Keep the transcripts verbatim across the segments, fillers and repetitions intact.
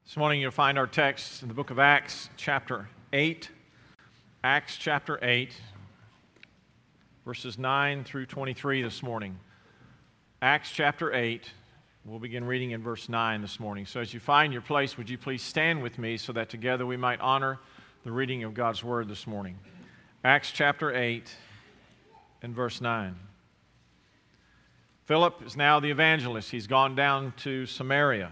This morning you'll find our text in the book of Acts, chapter eight. Acts chapter eight, verses nine through twenty-three this morning. Acts chapter eight, we'll begin reading in verse nine this morning. So as you find your place, would you please stand with me so that together we might honor the reading of God's Word this morning. Acts chapter eight and verse nine. Philip is now the evangelist. He's gone down to Samaria.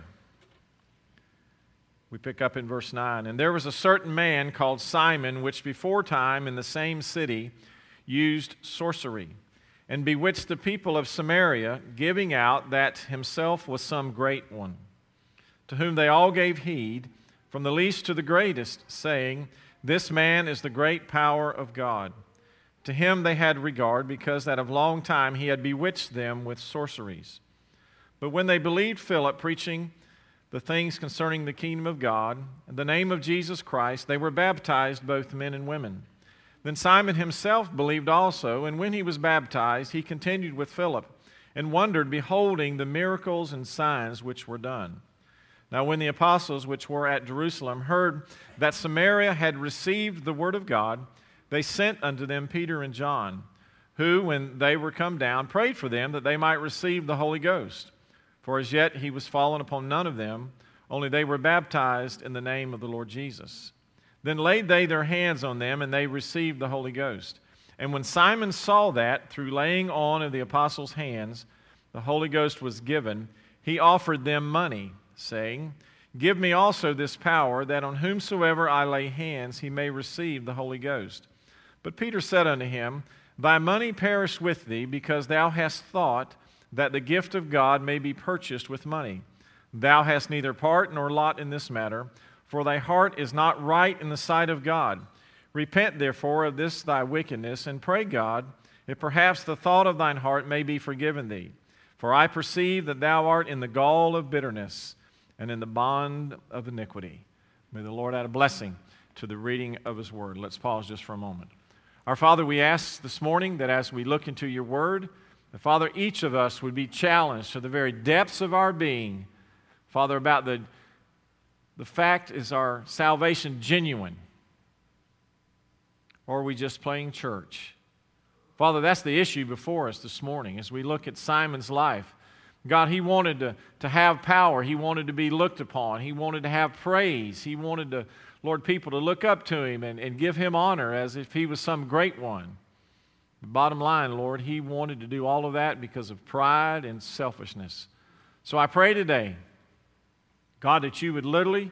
We pick up in verse nine. And there was a certain man called Simon, which before time in the same city used sorcery, and bewitched the people of Samaria, giving out that himself was some great one, to whom they all gave heed, from the least to the greatest, saying, This man is the great power of God. To him they had regard, because that of long time he had bewitched them with sorceries. But when they believed Philip preaching the things concerning the kingdom of God, in the name of Jesus Christ, they were baptized, both men and women. Then Simon himself believed also, and when he was baptized, he continued with Philip, and wondered, beholding the miracles and signs which were done. Now when the apostles which were at Jerusalem heard that Samaria had received the word of God, they sent unto them Peter and John, who, when they were come down, prayed for them that they might receive the Holy Ghost. For as yet he was fallen upon none of them, only they were baptized in the name of the Lord Jesus. Then laid they their hands on them, and they received the Holy Ghost. And when Simon saw that, through laying on of the apostles' hands, the Holy Ghost was given, he offered them money, saying, Give me also this power, that on whomsoever I lay hands he may receive the Holy Ghost. But Peter said unto him, Thy money perish with thee, because thou hast thought that the gift of God may be purchased with money. Thou hast neither part nor lot in this matter, for thy heart is not right in the sight of God. Repent therefore of this thy wickedness, and pray God, if perhaps the thought of thine heart may be forgiven thee. For I perceive that thou art in the gall of bitterness, and in the bond of iniquity. May the Lord add a blessing to the reading of His Word. Let's pause just for a moment. Our Father, we ask this morning that as we look into your Word, that, Father, each of us would be challenged to the very depths of our being, Father, about the, the fact, is our salvation genuine? Or are we just playing church? Father, that's the issue before us this morning as we look at Simon's life. God, he wanted to, to have power. He wanted to be looked upon. He wanted to have praise. He wanted, to, Lord, people to look up to him and, and give him honor as if he was some great one. The bottom line, Lord, he wanted to do all of that because of pride and selfishness. So I pray today, God, that you would literally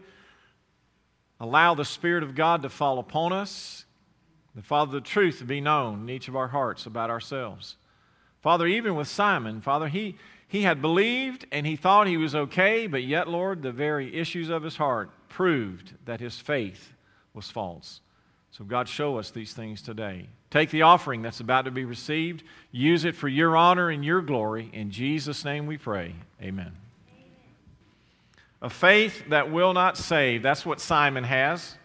allow the Spirit of God to fall upon us, that, Father, the truth to be known in each of our hearts about ourselves. Father, even with Simon, Father, he, he had believed and he thought he was okay, but yet, Lord, the very issues of his heart proved that his faith was false. So, God, show us these things today. Take the offering that's about to be received. Use it for your honor and your glory. In Jesus' name we pray. Amen. Amen. A faith that will not save. That's what Simon has.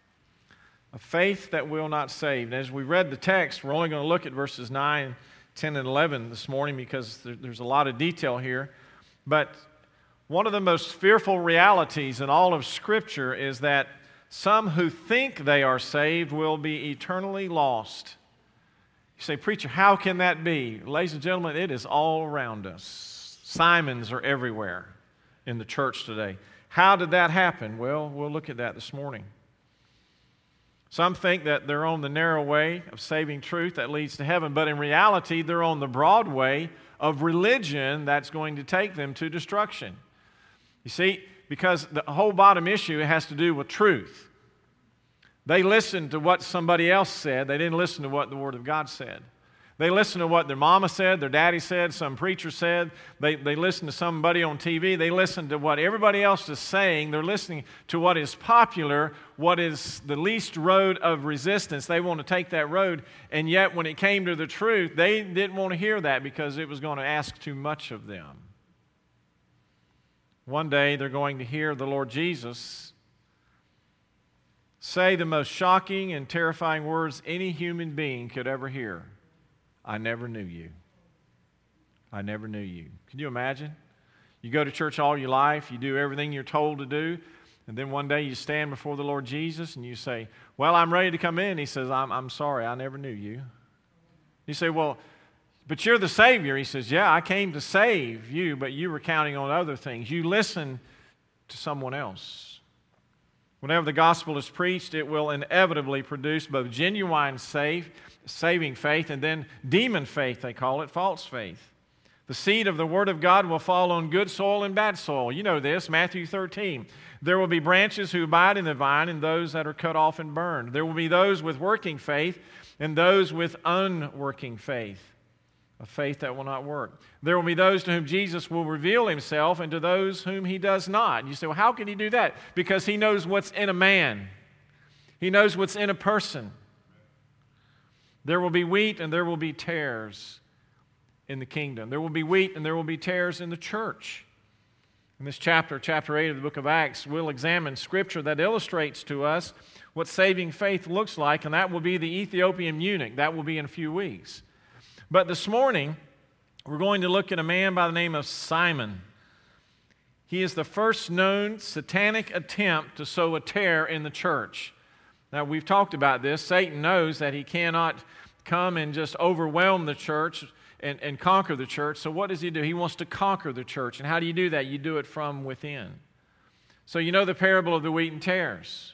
A faith that will not save. And as we read the text, we're only going to look at verses nine, ten, and eleven this morning because there, there's a lot of detail here. But one of the most fearful realities in all of Scripture is that some who think they are saved will be eternally lost. You say, Preacher, how can that be? Ladies and gentlemen, it is all around us. Simons are everywhere in the church today. How did that happen? Well, we'll look at that this morning. Some think that they're on the narrow way of saving truth that leads to heaven, but in reality, they're on the broad way of religion that's going to take them to destruction. You see, because the whole bottom issue has to do with truth. They listened to what somebody else said. They didn't listen to what the Word of God said. They listened to what their mama said, their daddy said, some preacher said. They, they listened to somebody on T V. They listened to what everybody else is saying. They're listening to what is popular, what is the least road of resistance. They want to take that road. And yet when it came to the truth, they didn't want to hear that because it was going to ask too much of them. One day they're going to hear the Lord Jesus say the most shocking and terrifying words any human being could ever hear. I never knew you. I never knew you. Can you imagine? You go to church all your life, you do everything you're told to do, And then one day you stand before the Lord Jesus and you say, well, I'm ready to come in. He says, I'm, I'm sorry, I never knew you. You say, well, but you're the Savior. He says, yeah, I came to save you, but you were counting on other things. You listen to someone else. Whenever the gospel is preached, it will inevitably produce both genuine safe, saving faith and then demon faith, they call it, false faith. The seed of the Word of God will fall on good soil and bad soil. You know this, Matthew thirteen. There will be branches who abide in the vine and those that are cut off and burned. There will be those with working faith and those with unworking faith, a faith that will not work. There will be those to whom Jesus will reveal Himself and to those whom He does not. And you say, well, how can He do that? Because He knows what's in a man. He knows what's in a person. There will be wheat and there will be tares in the kingdom. There will be wheat and there will be tares in the church. In this chapter, chapter eight of the book of Acts, we'll examine Scripture that illustrates to us what saving faith looks like, and that will be the Ethiopian eunuch. That will be in a few weeks. But this morning, we're going to look at a man by the name of Simon. He is the first known satanic attempt to sow a tear in the church. Now, we've talked about this. Satan knows that he cannot come and just overwhelm the church and, and conquer the church. So what does he do? He wants to conquer the church. And how do you do that? You do it from within. So you know the parable of the wheat and tares.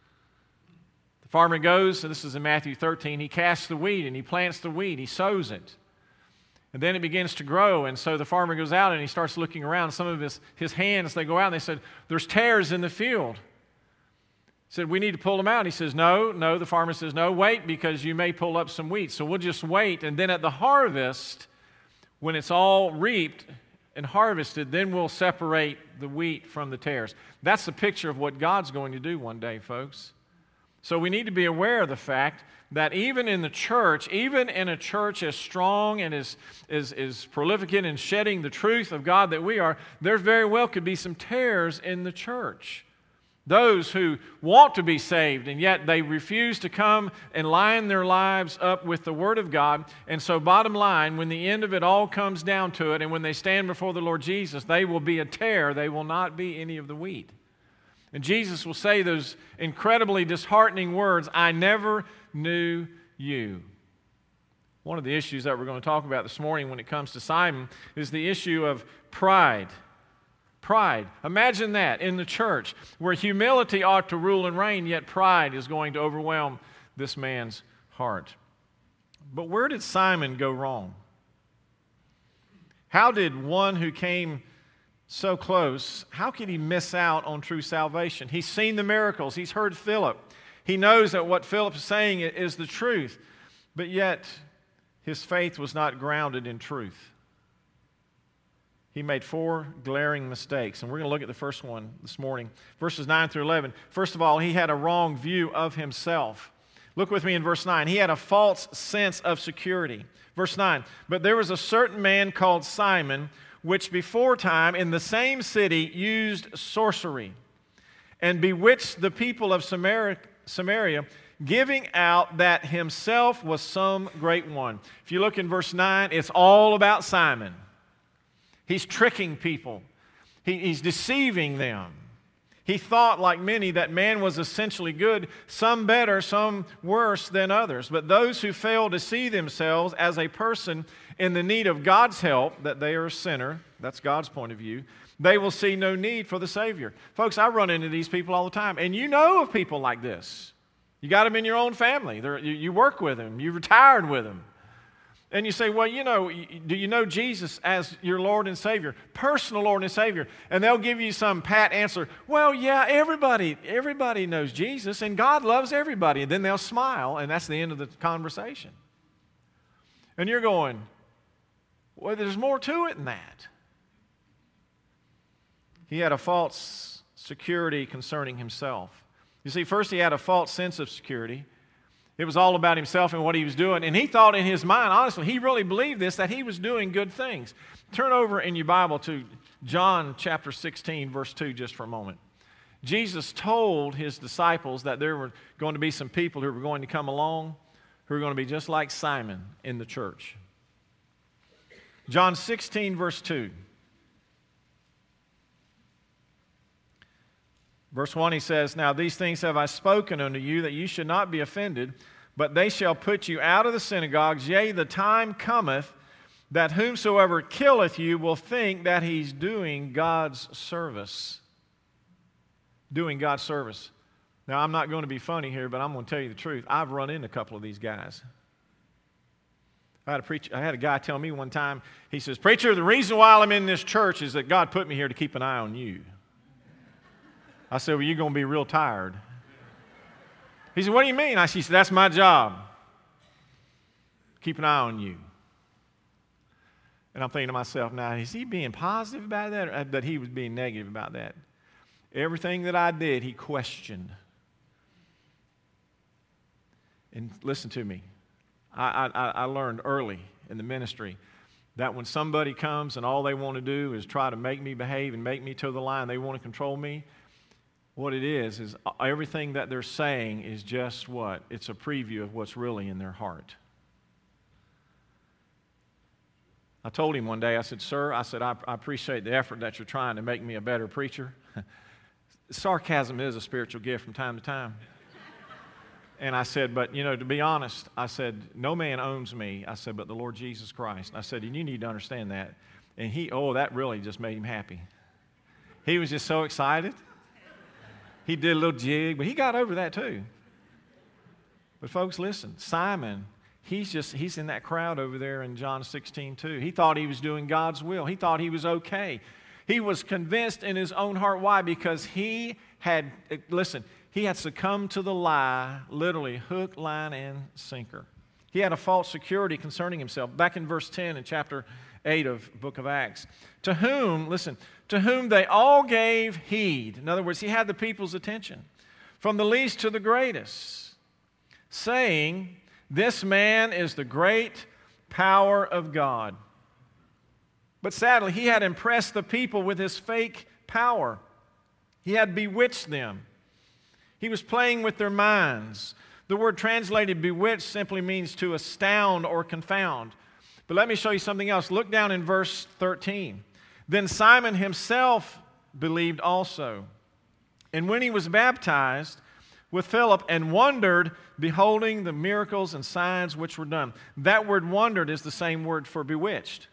The farmer goes, and this is in Matthew thirteen, he casts the wheat and he plants the wheat, he sows it. And then it begins to grow, and so the farmer goes out and he starts looking around. Some of his, his hands, they go out and they said, there's tares in the field. He said, we need to pull them out. He says, no, no. The farmer says, no, wait, because you may pull up some wheat. So we'll just wait, and then at the harvest, when it's all reaped and harvested, then we'll separate the wheat from the tares. That's the picture of what God's going to do one day, folks. So we need to be aware of the fact that even in the church, even in a church as strong and as, as, as prolific in shedding the truth of God that we are, there very well could be some tares in the church. Those who want to be saved, and yet they refuse to come and line their lives up with the Word of God. And so bottom line, when the end of it all comes down to it, and when they stand before the Lord Jesus, they will be a tare. They will not be any of the wheat. And Jesus will say those incredibly disheartening words, I never knew you. One of the issues that we're going to talk about this morning when it comes to Simon is the issue of pride. Pride. Imagine that in the church where humility ought to rule and reign, yet pride is going to overwhelm this man's heart. But where did Simon go wrong? How did one who came so close, how could he miss out on true salvation? He's seen the miracles. He's heard Philip. He knows that what Philip is saying is the truth, but yet his faith was not grounded in truth. He made four glaring mistakes, and we're going to look at the first one this morning. Verses nine through eleven. First of all, he had a wrong view of himself. Look with me in verse nine. He had a false sense of security. Verse nine, but there was a certain man called Simon, which before time in the same city used sorcery, and bewitched the people of Samaria, Samaria, giving out that himself was some great one. If you look in verse nine, it's all about Simon. He's tricking people. He, he's deceiving them. He thought, like many, that man was essentially good, some better, some worse than others. But those who fail to see themselves as a person in the need of God's help, that they are a sinner, that's God's point of view, they will see no need for the Savior. Folks, I run into these people all the time, and you know of people like this. You got them in your own family. They're, you, you work with them. You retired with them. And you say, well, you know, do you know Jesus as your Lord and Savior? Personal Lord and Savior. And they'll give you some pat answer. Well, yeah, everybody, everybody knows Jesus, and God loves everybody. And then they'll smile, and that's the end of the conversation. And you're going, well, there's more to it than that. He had a false security concerning himself. You see, first he had a false sense of security. It was all about himself and what he was doing. And he thought in his mind, honestly, he really believed this, that he was doing good things. Turn over in your Bible to John chapter sixteen, verse two, just for a moment. Jesus told his disciples that there were going to be some people who were going to come along who were going to be just like Simon in the church. John sixteen, verse two. Verse one, he says, "Now these things have I spoken unto you, that you should not be offended, but they shall put you out of the synagogues. Yea, the time cometh that whomsoever killeth you will think that he's doing God's service." Doing God's service. Now, I'm not going to be funny here, but I'm going to tell you the truth. I've run into a couple of these guys. I had a preacher, I had a guy tell me one time, he says, "Preacher, the reason why I'm in this church is that God put me here to keep an eye on you." I said, "Well, you're going to be real tired." He said, "What do you mean?" I said, "That's my job. Keep an eye on you." And I'm thinking to myself, now, is he being positive about that, or that he was being negative about that? Everything that I did, he questioned. And listen to me. I, I, I learned early in the ministry that when somebody comes and all they want to do is try to make me behave and make me toe the line, they want to control me, what it is, is everything that they're saying is just what? It's a preview of what's really in their heart. I told him one day, I said, "Sir," I said, I, I appreciate the effort that you're trying to make me a better preacher. Sarcasm is a spiritual gift from time to time. And I said, "But, you know, to be honest," I said, "no man owns me." I said, "But the Lord Jesus Christ." I said, "And you need to understand that." And he, oh, that really just made him happy. He was just so excited. He did a little jig, but he got over that too. But folks, listen, Simon, he's just, he's in that crowd over there in John sixteen too. He thought he was doing God's will. He thought he was okay. He was convinced in his own heart. Why? Because he had, listen, he had succumbed to the lie, literally hook, line, and sinker. He had a false security concerning himself. Back in verse ten in chapter eight of the book of Acts. "To whom," listen, "to whom they all gave heed." In other words, he had the people's attention. "From the least to the greatest, saying, This man is the great power of God." But sadly, he had impressed the people with his fake power. He had bewitched them. He was playing with their minds. The word translated bewitched simply means to astound or confound. But let me show you something else. Look down in verse thirteen. "Then Simon himself believed also. And when he was baptized with Philip, and wondered, beholding the miracles and signs which were done." That word "wondered" is the same word for bewitched.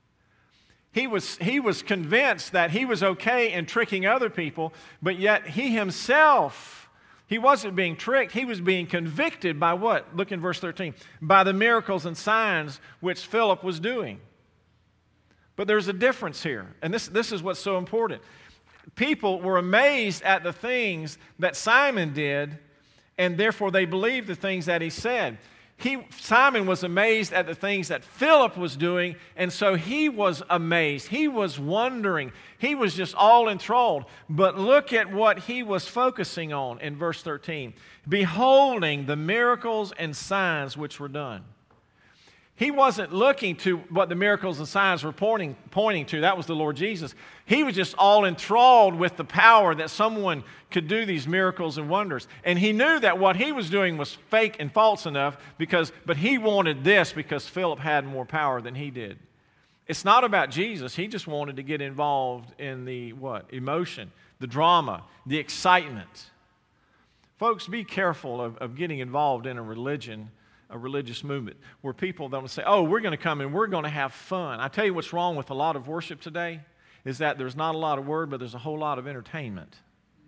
He was, he was convinced that he was okay in tricking other people, but yet he himself, he wasn't being tricked. He was being convicted by what? Look in verse thirteen. "By the miracles and signs which Philip was doing." But there's a difference here, and this, this is what's so important. People were amazed at the things that Simon did, and therefore they believed the things that he said. He, Simon was amazed at the things that Philip was doing, and so he was amazed. He was wondering. He was just all enthralled. But look at what he was focusing on in verse thirteen. "Beholding the miracles and signs which were done." He wasn't looking to what the miracles and signs were pointing, pointing to. That was the Lord Jesus. He was just all enthralled with the power that someone could do these miracles and wonders. And he knew that what he was doing was fake and false enough, because, but he wanted this because Philip had more power than he did. It's not about Jesus. He just wanted to get involved in the what? Emotion, the drama, the excitement. Folks, be careful of, of getting involved in a religion a religious movement where people don't say, "Oh, we're going to come and we're going to have fun." I tell you what's wrong with a lot of worship today is that there's not a lot of word, but there's a whole lot of entertainment.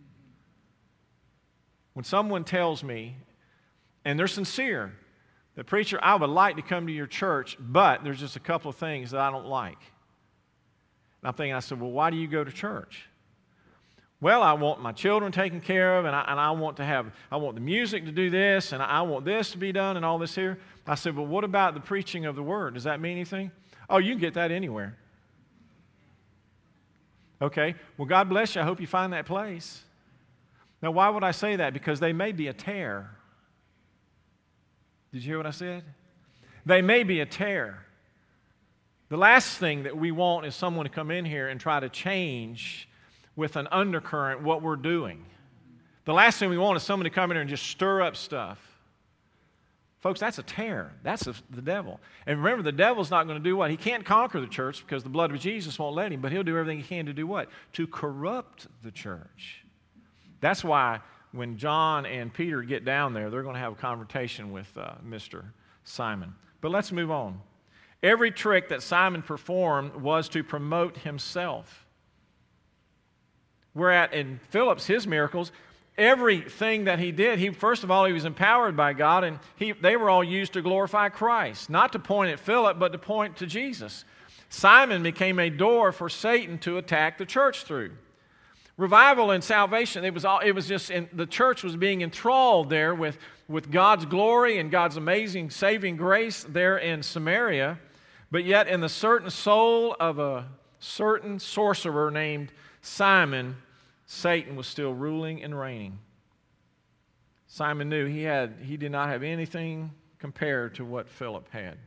When someone tells me, and they're sincere, that, "Preacher, I would like to come to your church, but there's just a couple of things that I don't like." And I'm thinking, I said, "Well, why do you go to church?" "Well, I want my children taken care of, and I, and I want to have, I want the music to do this, and I want this to be done, and all this here." I said, "Well, what about the preaching of the Word? Does that mean anything?" "Oh, you can get that anywhere." Okay, well, God bless you. I hope you find that place. Now, why would I say that? Because they may be a tear. Did you hear what I said? They may be a tear. The last thing that we want is someone to come in here and try to change with an undercurrent what we're doing. The last thing we want is someone to come in here and just stir up stuff. Folks, that's a tear. That's a, the devil. And remember, the devil's not going to do what? He can't conquer the church because the blood of Jesus won't let him, but he'll do everything he can to do what? To corrupt the church. That's why when John and Peter get down there, they're going to have a confrontation with uh, Mister Simon. But let's move on. Every trick that Simon performed was to promote himself. Whereas in Philip's, his miracles, everything that he did, he first of all, he was empowered by God, and he, they were all used to glorify Christ. Not to point at Philip, but to point to Jesus. Simon became a door for Satan to attack the church through. Revival and salvation, it was all, it was just, in, the church was being enthralled there with, with God's glory and God's amazing saving grace there in Samaria. But yet in the certain soul of a certain sorcerer named Simon, Satan was still ruling and reigning. Simon knew he had he did not have anything compared to what Philip had.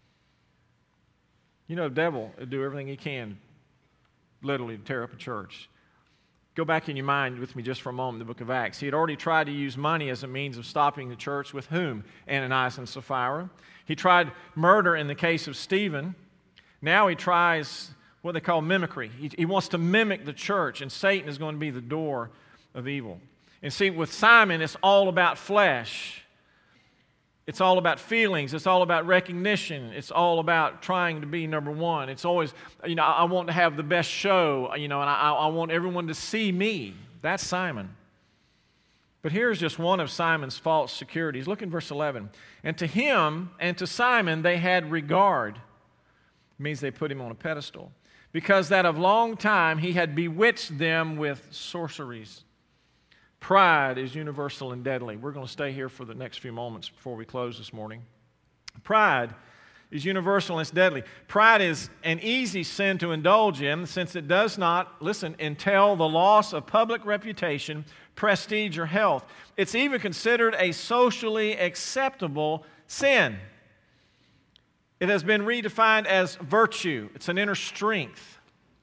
You know, the devil will do everything he can, literally, to tear up a church. Go back in your mind with me just for a moment, the book of Acts. He had already tried to use money as a means of stopping the church. With whom? Ananias and Sapphira. He tried murder in the case of Stephen. Now he tries what they call mimicry. He, he wants to mimic the church, and Satan is going to be the door of evil. And see, with Simon, it's all about flesh. It's all about feelings. It's all about recognition. It's all about trying to be number one. It's always, you know, I want to have the best show, you know, and I, I want everyone to see me. That's Simon. But here's just one of Simon's false securities. Look in verse eleven. And to him and to Simon they had regard. It means they put him on a pedestal. Because that of long time he had bewitched them with sorceries. Pride is universal and deadly. We're going to stay here for the next few moments before we close this morning. Pride is universal and it's deadly. Pride is an easy sin to indulge in since it does not, listen, entail the loss of public reputation, prestige, or health. It's even considered a socially acceptable sin. It has been redefined as virtue. It's an inner strength.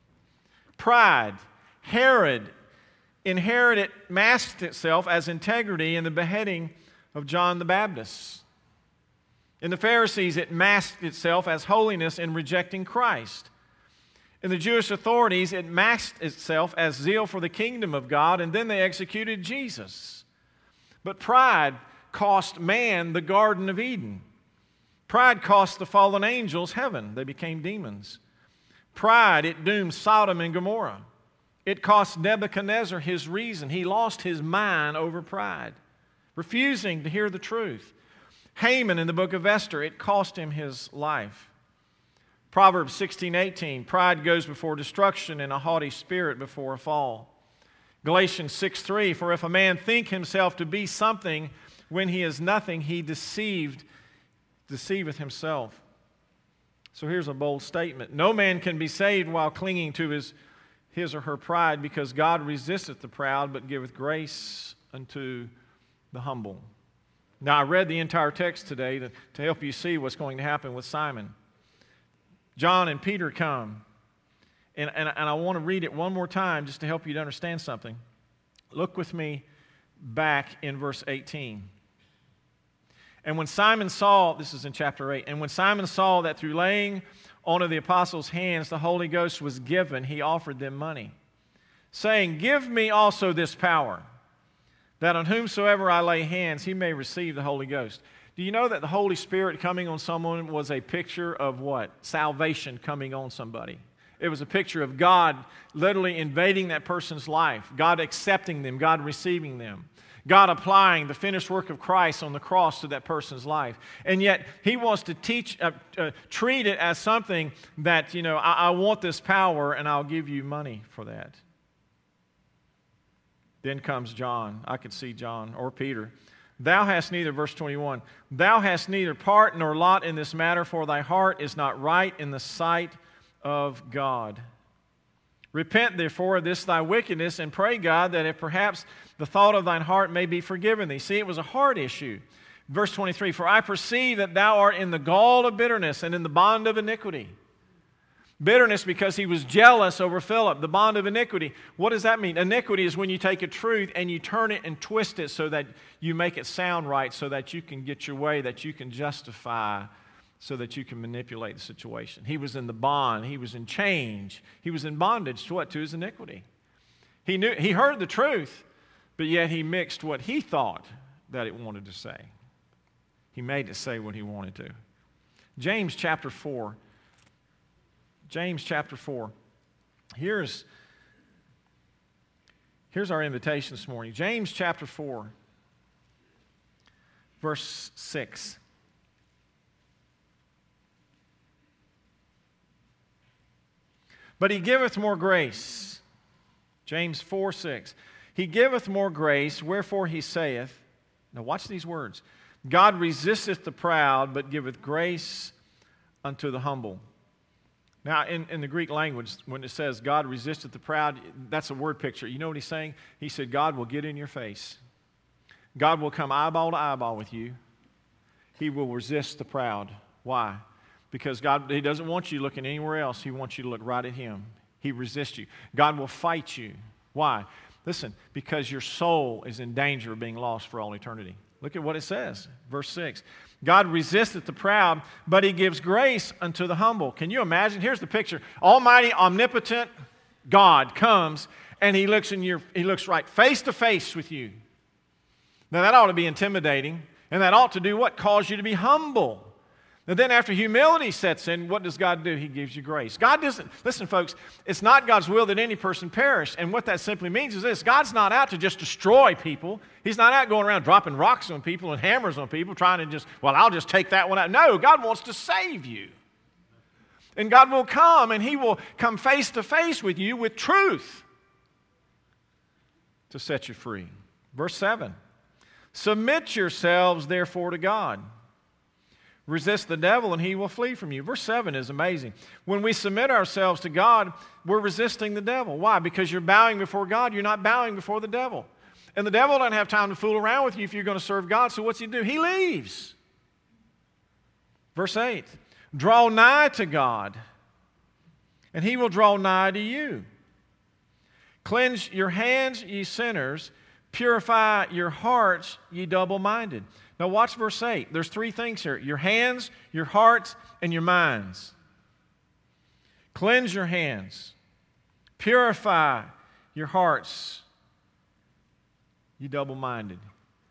Pride, Herod, inherited, masked itself as integrity in the beheading of John the Baptist. In the Pharisees, it masked itself as holiness in rejecting Christ. In the Jewish authorities, it masked itself as zeal for the kingdom of God, and then they executed Jesus. But pride cost man the Garden of Eden. Pride cost the fallen angels heaven. They became demons. Pride, it doomed Sodom and Gomorrah. It cost Nebuchadnezzar his reason. He lost his mind over pride, refusing to hear the truth. Haman in the book of Esther, it cost him his life. Proverbs sixteen eighteen, pride goes before destruction and a haughty spirit before a fall. Galatians six three, for if a man think himself to be something when he is nothing, he deceived, deceiveth himself. So here's a bold statement. No man can be saved while clinging to his his or her pride, because God resisteth the proud, but giveth grace unto the humble. Now, I read the entire text today to, to help you see what's going to happen with Simon. John and Peter come, and, and, and I want to read it one more time just to help you to understand something. Look with me back in verse eighteen. And when Simon saw, this is in chapter eight, and when Simon saw that through laying on of the apostles' hands the Holy Ghost was given, he offered them money, saying, give me also this power, that on whomsoever I lay hands, he may receive the Holy Ghost. Do you know that the Holy Spirit coming on someone was a picture of what? Salvation coming on somebody. It was a picture of God literally invading that person's life, God accepting them, God receiving them, God applying the finished work of Christ on the cross to that person's life. And yet, he wants to teach, uh, uh, treat it as something that, you know, I, I want this power and I'll give you money for that. Then comes John. I could see John or Peter. Thou hast neither, verse twenty-one, thou hast neither part nor lot in this matter, for thy heart is not right in the sight of God. Repent therefore of this thy wickedness, and pray God that if perhaps the thought of thine heart may be forgiven thee. See, it was a heart issue. Verse twenty-three, for I perceive that thou art in the gall of bitterness and in the bond of iniquity. Bitterness because he was jealous over Philip. The bond of iniquity. What does that mean? Iniquity is when you take a truth and you turn it and twist it so that you make it sound right, so that you can get your way, that you can justify, so that you can manipulate the situation. He was in the bond. He was in change. He was in bondage to what? To his iniquity. He knew. He heard the truth, but yet he mixed what he thought that it wanted to say. He made it say what he wanted to. James chapter four. James chapter four. Here's, here's our invitation this morning. James chapter four, verse six. But he giveth more grace. James four six. He giveth more grace, wherefore he saith, now watch these words, God resisteth the proud, but giveth grace unto the humble. Now, in, in the Greek language, when it says God resisteth the proud, that's a word picture. You know what he's saying? He said, God will get in your face. God will come eyeball to eyeball with you. He will resist the proud. Why? Because God, He doesn't want you looking anywhere else. He wants you to look right at Him. He resists you. God will fight you. Why? Listen, because your soul is in danger of being lost for all eternity. Look at what it says, verse six. God resisteth the proud, but He gives grace unto the humble. Can you imagine? Here's the picture. Almighty, omnipotent God comes and He looks in your, He looks right face to face with you. Now that ought to be intimidating, and that ought to do what? Cause you to be humble. And then after humility sets in, what does God do? He gives you grace. God doesn't, listen folks, it's not God's will that any person perish. And what that simply means is this: God's not out to just destroy people. He's not out going around dropping rocks on people and hammers on people, trying to just, well, I'll just take that one out. No, God wants to save you. And God will come, and He will come face to face with you with truth to set you free. Verse seven, submit yourselves therefore to God. Resist the devil and he will flee from you. Verse seven is amazing. When we submit ourselves to God, we're resisting the devil. Why? Because you're bowing before God. You're not bowing before the devil. And the devil doesn't have time to fool around with you if you're going to serve God. So what's he do? He leaves. Verse eight. Draw nigh to God, and He will draw nigh to you. Cleanse your hands, ye sinners. Purify your hearts, ye double-minded. Now watch verse eight. There's three things here. Your hands, your hearts, and your minds. Cleanse your hands. Purify your hearts, you double-minded.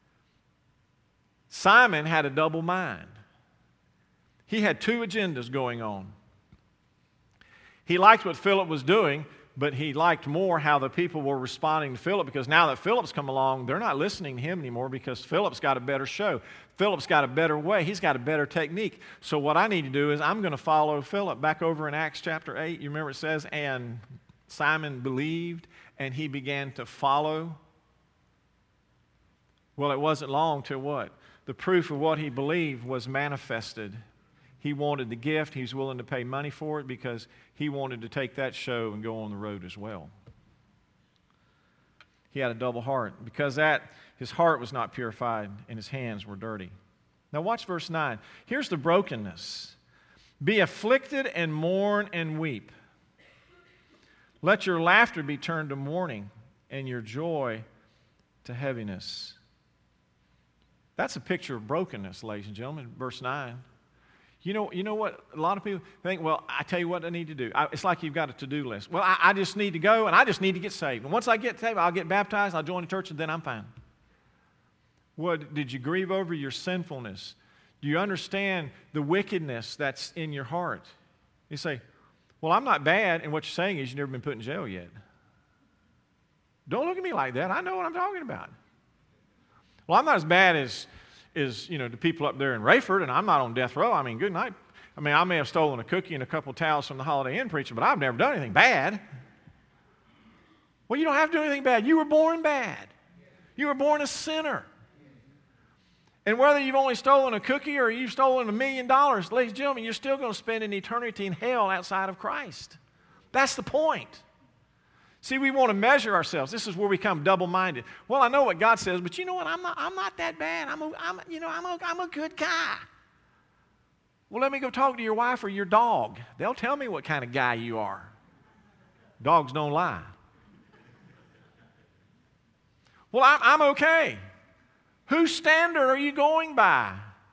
Simon had a double mind. He had two agendas going on. He liked what Philip was doing, but he liked more how the people were responding to Philip, because now that Philip's come along, they're not listening to him anymore because Philip's got a better show. Philip's got a better way. He's got a better technique. So what I need to do is I'm going to follow Philip. Back over in Acts chapter eight, you remember it says, and Simon believed and he began to follow. Well, it wasn't long till what? The proof of what he believed was manifested. He wanted the gift. He was willing to pay money for it because he wanted to take that show and go on the road as well. He had a double heart. Because that, his heart was not purified and his hands were dirty. Now watch verse nine. Here's the brokenness. Be afflicted and mourn and weep. Let your laughter be turned to mourning and your joy to heaviness. That's a picture of brokenness, ladies and gentlemen, verse nine. You know, you know what? A lot of people think, well, I tell you what I need to do. I, it's like you've got a to-do list. Well, I, I just need to go, and I just need to get saved. And once I get saved, I'll get baptized, I'll join the church, and then I'm fine. What, did you grieve over your sinfulness? Do you understand the wickedness that's in your heart? You say, well, I'm not bad, and what you're saying is you've never been put in jail yet. Don't look at me like that. I know what I'm talking about. Well, I'm not as bad as... is, you know, the people up there in Rayford, and I'm not on death row. I mean, good night. I mean, I may have stolen a cookie and a couple of towels from the Holiday Inn preacher, but I've never done anything bad. Well, you don't have to do anything bad. You were born bad. You were born a sinner. And whether you've only stolen a cookie or you've stolen a million dollars, ladies and gentlemen, you're still going to spend an eternity in hell outside of Christ. That's the point. See, we want to measure ourselves. This is where we become double-minded. Well, I know what God says, but you know what? I'm not, I'm not that bad. I'm a, I'm, you know, I'm a, I'm a good guy. Well, let me go talk to your wife or your dog. They'll tell me what kind of guy you are. Dogs don't lie. Well, I'm, I'm okay. Whose standard are you going by?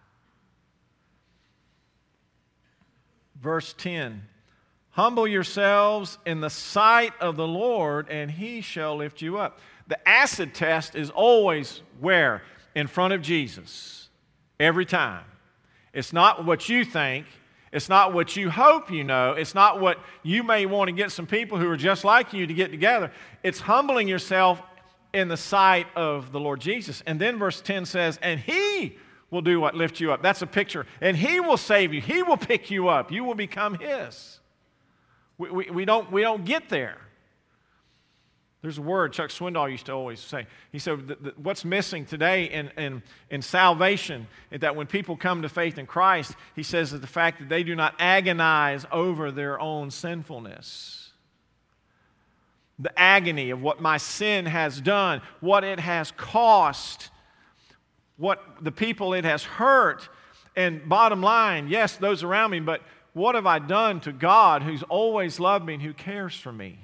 Verse ten. Humble yourselves in the sight of the Lord, and He shall lift you up. The acid test is always where? In front of Jesus. Every time. It's not what you think. It's not what you hope you know. It's not what you may want to get some people who are just like you to get together. It's humbling yourself in the sight of the Lord Jesus. And then verse ten says, and He will do what? Lift you up. That's a picture. And He will save you. He will pick you up. You will become His. We, we, we, don't, we don't get there. There's a word Chuck Swindoll used to always say. He said, that, that what's missing today in, in, in salvation is that when people come to faith in Christ, he says that the fact that they do not agonize over their own sinfulness. The agony of what my sin has done, what it has cost, what the people it has hurt. And bottom line, yes, those around me, but what have I done to God who's always loved me and who cares for me?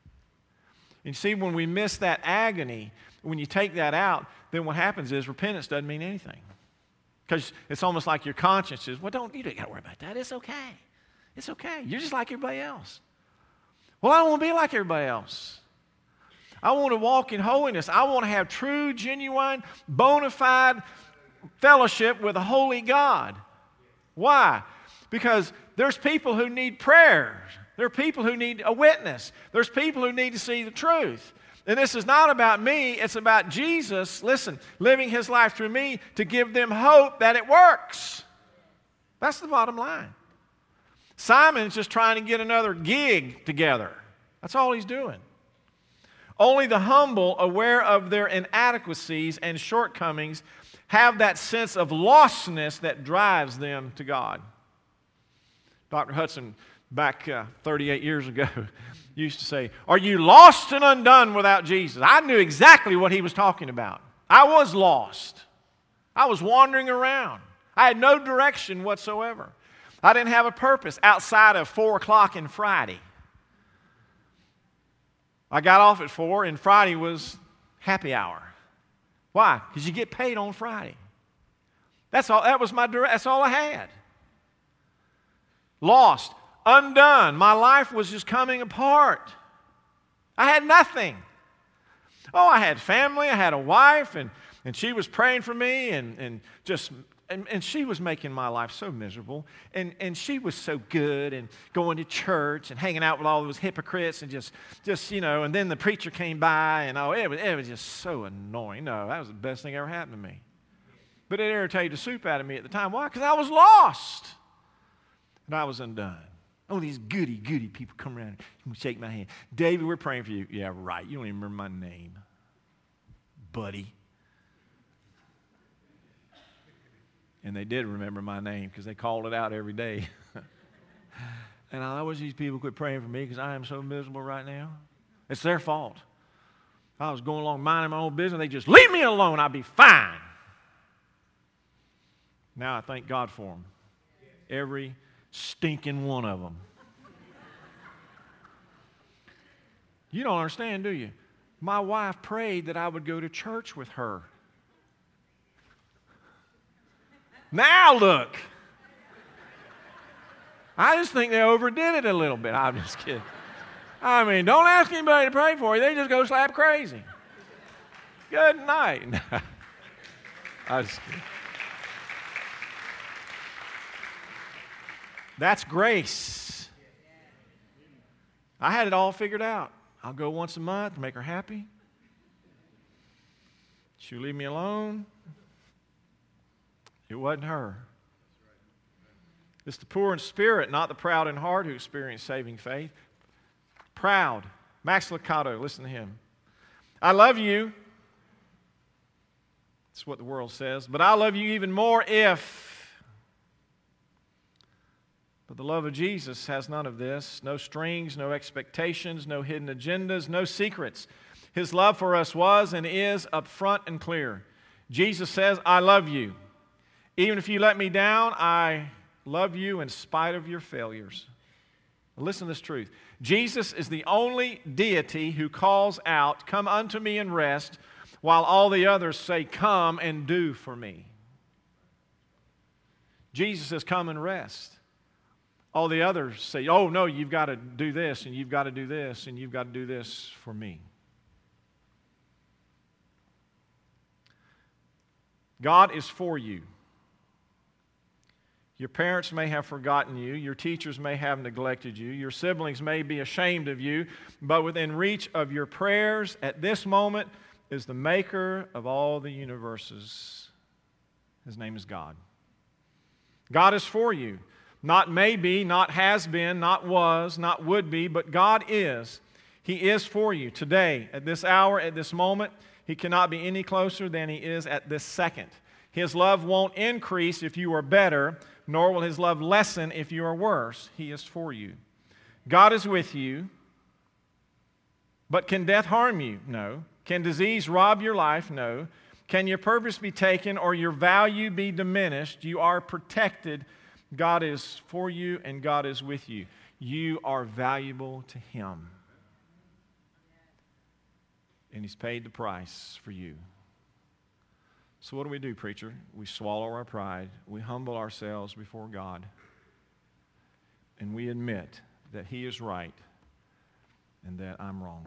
And see, when we miss that agony, when you take that out, then what happens is repentance doesn't mean anything. Because it's almost like your conscience says, well, don't, you don't got to worry about that. It's okay. It's okay. You're just like everybody else. Well, I don't want to be like everybody else. I want to walk in holiness. I want to have true, genuine, bona fide fellowship with a holy God. Why? Because there's people who need prayers. There are people who need a witness. There's people who need to see the truth. And this is not about me. It's about Jesus, listen, living His life through me to give them hope that it works. That's the bottom line. Simon's just trying to get another gig together. That's all he's doing. Only the humble, aware of their inadequacies and shortcomings, have that sense of lostness that drives them to God. Doctor Hudson, back uh, thirty-eight years ago, used to say, are you lost and undone without Jesus? I knew exactly what he was talking about. I was lost. I was wandering around. I had no direction whatsoever. I didn't have a purpose outside of four o'clock and Friday. I got off at four, and Friday was happy hour. Why? Because you get paid on Friday. That's all. That was my. That's all I had. Lost, undone. My life was just coming apart. I had nothing. Oh, I had family. I had a wife, and, and she was praying for me, and, and just and, and she was making my life so miserable. And, and she was so good, and going to church and hanging out with all those hypocrites, and just just you know. And then the preacher came by, and oh, it was it was just so annoying. No, that was the best thing ever happened to me. But it irritated the soup out of me at the time. Why? Because I was lost. And I was undone. Oh, these goody, goody people come around and shake my hand. David, we're praying for you. Yeah, right. You don't even remember my name, buddy. And they did remember my name because they called it out every day. And I wish these people quit praying for me because I am so miserable right now. It's their fault. If I was going along minding my own business, they just leave me alone. I'd be fine. Now I thank God for them. Every stinking one of them. You don't understand, do you? My wife prayed that I would go to church with her. Now look. I just think they overdid it a little bit. I'm just kidding. I mean, don't ask anybody to pray for you. They just go slap crazy. Good night. I just kidding. That's grace. I had it all figured out. I'll go once a month to make her happy. She'll leave me alone. It wasn't her. It's the poor in spirit, not the proud in heart, who experience saving faith. Proud. Max Lucado, listen to him. I love you. That's what the world says. But I love you even more if... But the love of Jesus has none of this. No strings, no expectations, no hidden agendas, no secrets. His love for us was and is upfront and clear. Jesus says, I love you. Even if you let me down, I love you in spite of your failures. Listen to this truth. Jesus is the only deity who calls out, come unto me and rest, while all the others say, come and do for me. Jesus says, come and rest. All the others say, oh, no, you've got to do this, and you've got to do this, and you've got to do this for me. God is for you. Your parents may have forgotten you. Your teachers may have neglected you. Your siblings may be ashamed of you. But within reach of your prayers at this moment is the maker of all the universes. His name is God. God is for you. Not maybe, not has been, not was, not would be, but God is. He is for you today, at this hour, at this moment. He cannot be any closer than He is at this second. His love won't increase if you are better, nor will His love lessen if you are worse. He is for you. God is with you. But can death harm you? No. Can disease rob your life? No. Can your purpose be taken or your value be diminished? You are protected. God is for you and God is with you. You are valuable to Him. And He's paid the price for you. So what do we do, preacher? We swallow our pride. We humble ourselves before God. And we admit that He is right and that I'm wrong.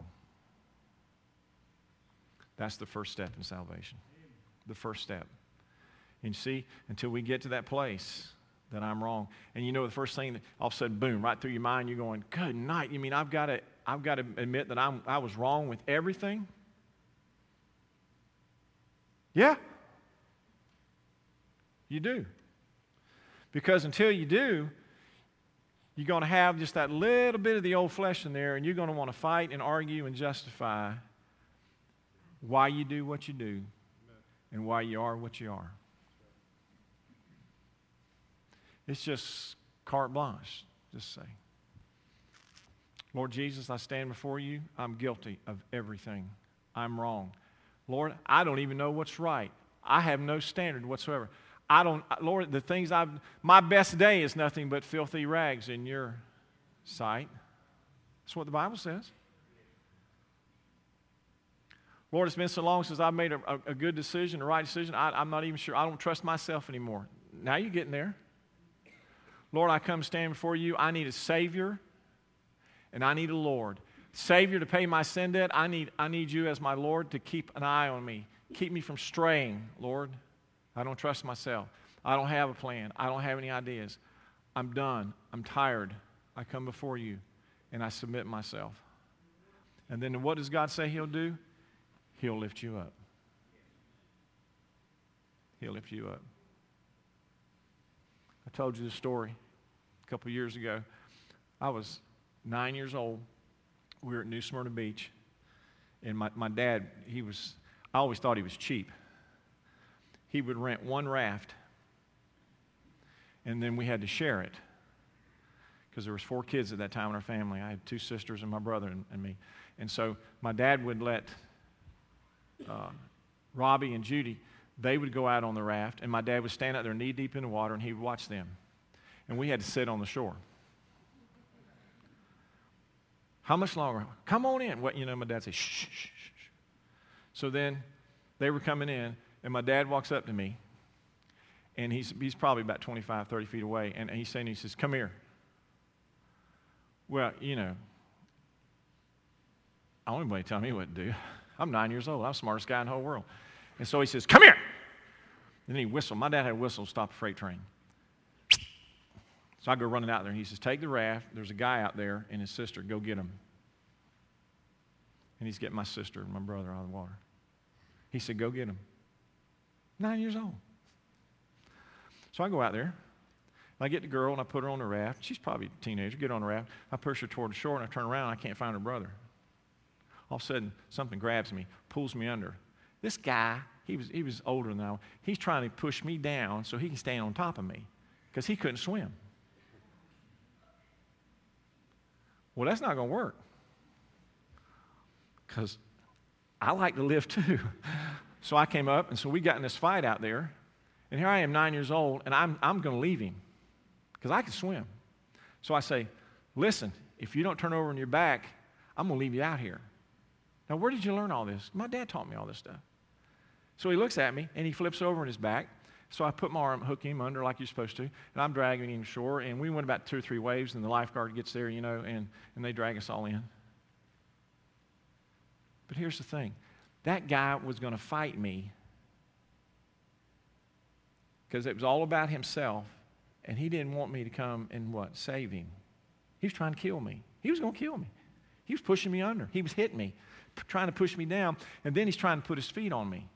That's the first step in salvation. The first step. And you see, until we get to that place that I'm wrong. And you know the first thing that all of a sudden, boom, right through your mind, you're going, good night. You mean I've got to I've got to admit that I'm I was wrong with everything? Yeah. You do. Because until you do, you're going to have just that little bit of the old flesh in there, and you're going to want to fight and argue and justify why you do what you do and why you are what you are. It's just carte blanche. Just say, Lord Jesus, I stand before you. I'm guilty of everything. I'm wrong. Lord, I don't even know what's right. I have no standard whatsoever. I don't, Lord, the things I've, my best day is nothing but filthy rags in your sight. That's what the Bible says. Lord, it's been so long since I've made a, a, a good decision, a right decision. I, I'm not even sure. I don't trust myself anymore. Now you're getting there. Lord, I come stand before you. I need a Savior, and I need a Lord. Savior to pay my sin debt. I need, I need you as my Lord to keep an eye on me. Keep me from straying, Lord. I don't trust myself. I don't have a plan. I don't have any ideas. I'm done. I'm tired. I come before you, and I submit myself. And then what does God say He'll do? He'll lift you up. He'll lift you up. I told you this story a couple of years ago. I was nine years old. We were at New Smyrna Beach. And my, my dad, he was, I always thought he was cheap. He would rent one raft, and then we had to share it because there was four kids at that time in our family. I had two sisters and my brother and, and me. And so my dad would let uh, Robbie and Judy, they would go out on the raft, and my dad would stand out there knee deep in the water, and he would watch them. And we had to sit on the shore. How much longer? Come on in. What, you know, my dad said, shh, shh, shh, shh. So then they were coming in, and my dad walks up to me, and he's he's probably about twenty-five, thirty feet away, and he's saying, he says, come here. Well, you know, I don't want anybody telling me what to do. I'm nine years old. I'm the smartest guy in the whole world. And so he says, come here. And then he whistled. My dad had a whistle to stop a freight train. So I go running out there, and he says, take the raft. There's a guy out there and his sister. Go get him. And he's getting my sister and my brother out of the water. He said, go get him. Nine years old. So I go out there. I get the girl, and I put her on the raft. She's probably a teenager. Get on the raft. I push her toward the shore, and I turn around, and I can't find her brother. All of a sudden, something grabs me, pulls me under. This guy, he was, he was older than I was. He's trying to push me down so he can stand on top of me because he couldn't swim. Well, that's not going to work because I like to live too. So I came up, and so we got in this fight out there, and here I am, nine years old, and I'm, I'm going to leave him because I can swim. So I say, listen, if you don't turn over on your back, I'm going to leave you out here. Now, where did you learn all this? My dad taught me all this stuff. So he looks at me, and he flips over on his back. So I put my arm, hook him under like you're supposed to, and I'm dragging him ashore, and we went about two or three waves, and the lifeguard gets there, you know, and, and they drag us all in. But here's the thing. That guy was going to fight me because it was all about himself, and he didn't want me to come and what? Save him. He was trying to kill me. He was going to kill me. He was pushing me under. He was hitting me, p- trying to push me down, and then he's trying to put his feet on me.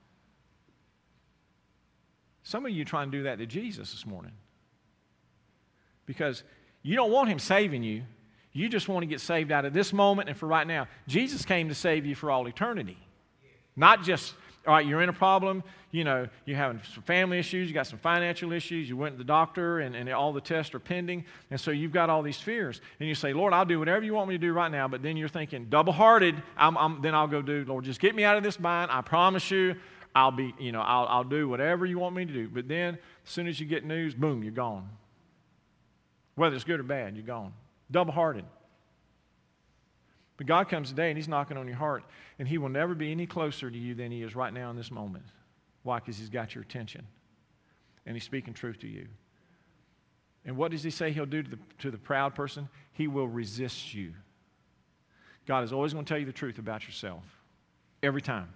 Some of you are trying to do that to Jesus this morning because you don't want him saving you. You just want to get saved out of this moment and for right now. Jesus came to save you for all eternity. Not just, all right, you're in a problem, you know, you're having some family issues, you got some financial issues, you went to the doctor and, and all the tests are pending, and so you've got all these fears. And you say, Lord, I'll do whatever you want me to do right now, but then you're thinking, double-hearted, I'm, I'm, then I'll go do, Lord, just get me out of this bind. I promise you, I'll be, you know, I'll, I'll do whatever you want me to do. But then, as soon as you get news, boom, you're gone. Whether it's good or bad, you're gone. Double-hearted. But God comes today and he's knocking on your heart, and he will never be any closer to you than he is right now in this moment. Why? Because he's got your attention, and he's speaking truth to you. And what does he say he'll do to the, to the proud person? He will resist you. God is always going to tell you the truth about yourself. Every time.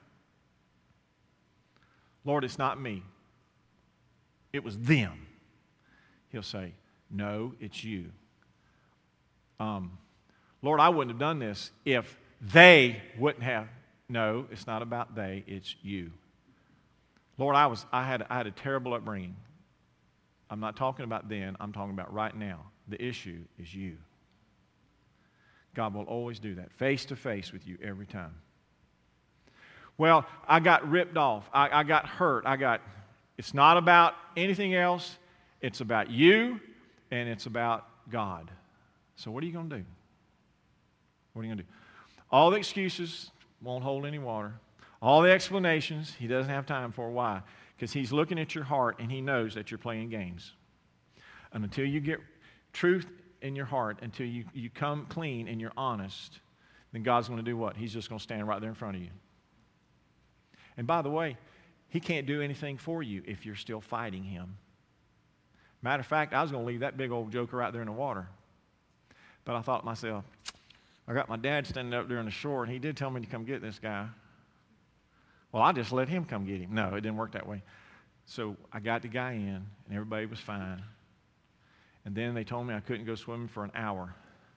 Lord, it's not me. It was them. He'll say, no, it's you. Um, Lord, I wouldn't have done this if they wouldn't have. No, it's not about they, it's you. Lord, I was I had I had a terrible upbringing. I'm not talking about then, I'm talking about right now. The issue is you. God will always do that, face to face with you every time. Well, I got ripped off. I, I got hurt. I got, it's not about anything else. It's about you, and it's about God. So what are you going to do? What are you going to do? All the excuses won't hold any water. All the explanations, he doesn't have time for. Why? Because he's looking at your heart, and he knows that you're playing games. And until you get truth in your heart, until you, you come clean and you're honest, then God's going to do what? He's just going to stand right there in front of you. And by the way, he can't do anything for you if you're still fighting him. Matter of fact, I was going to leave that big old joker out there in the water. But I thought to myself, I got my dad standing up there on the shore, and he did tell me to come get this guy. Well, I just let him come get him. No, it didn't work that way. So I got the guy in, and everybody was fine. And then they told me I couldn't go swimming for an hour.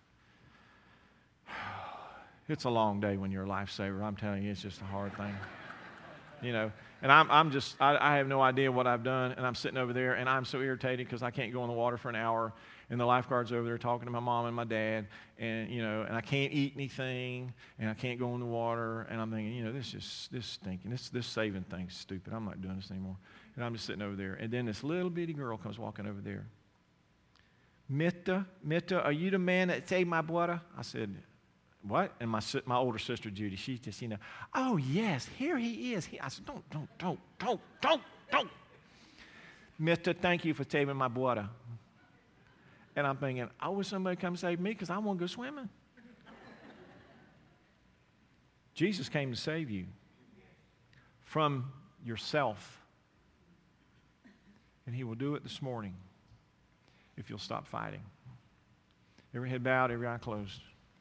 It's a long day when you're a lifesaver. I'm telling you, it's just a hard thing. You know, and I'm I'm just, I, I have no idea what I've done, and I'm sitting over there, and I'm so irritated because I can't go in the water for an hour, and the lifeguard's over there talking to my mom and my dad, and, you know, and I can't eat anything, and I can't go in the water, and I'm thinking, you know, this is, this stinking, this, this saving thing's stupid. I'm not doing this anymore. And I'm just sitting over there, and then this little bitty girl comes walking over there. Mitta, Mitta, are you the man that saved my brother? I said, what? And my my older sister, Judy, she just, you know, oh, yes, here he is. He, I said, don't, don't, don't, don't, don't, don't. Mister, thank you for saving my brother. And I'm thinking, I wish somebody come save me because I want to go swimming. Jesus came to save you from yourself. And he will do it this morning if you'll stop fighting. Every head bowed, every eye closed.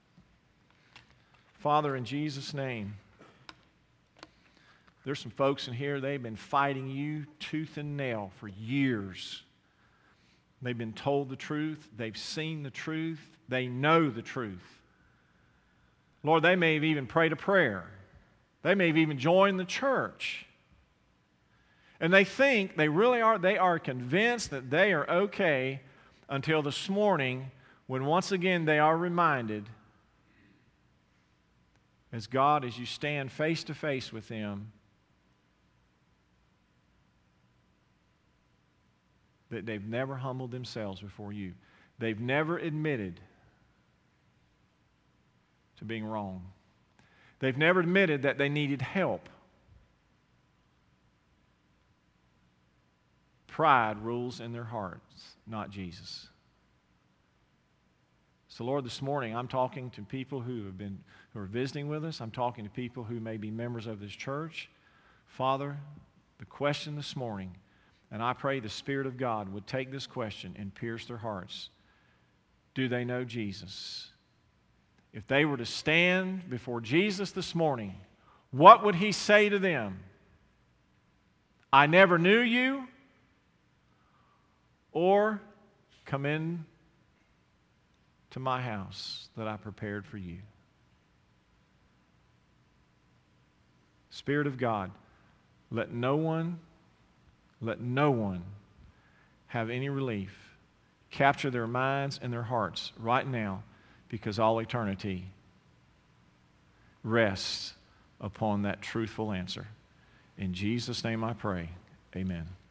Father, in Jesus' name, there's some folks in here, they've been fighting you tooth and nail for years. They've been told the truth. They've seen the truth. They know the truth. Lord, they may have even prayed a prayer. They may have even joined the church. And they think, they really are, they are convinced that they are okay until this morning when once again they are reminded, as God, as you stand face to face with them, that they've never humbled themselves before you. They've never admitted to being wrong. They've never admitted that they needed help. Pride rules in their hearts, not Jesus. So, Lord, this morning I'm talking to people who have been who are visiting with us. I'm talking to people who may be members of this church. Father, the question this morning, and I pray the Spirit of God would take this question and pierce their hearts. Do they know Jesus? If they were to stand before Jesus this morning, what would he say to them? I never knew you. or come in to my house that I prepared for you. Spirit of God, let no one, let no one have any relief. Capture their minds and their hearts right now, because all eternity rests upon that truthful answer. In Jesus' name I pray, amen.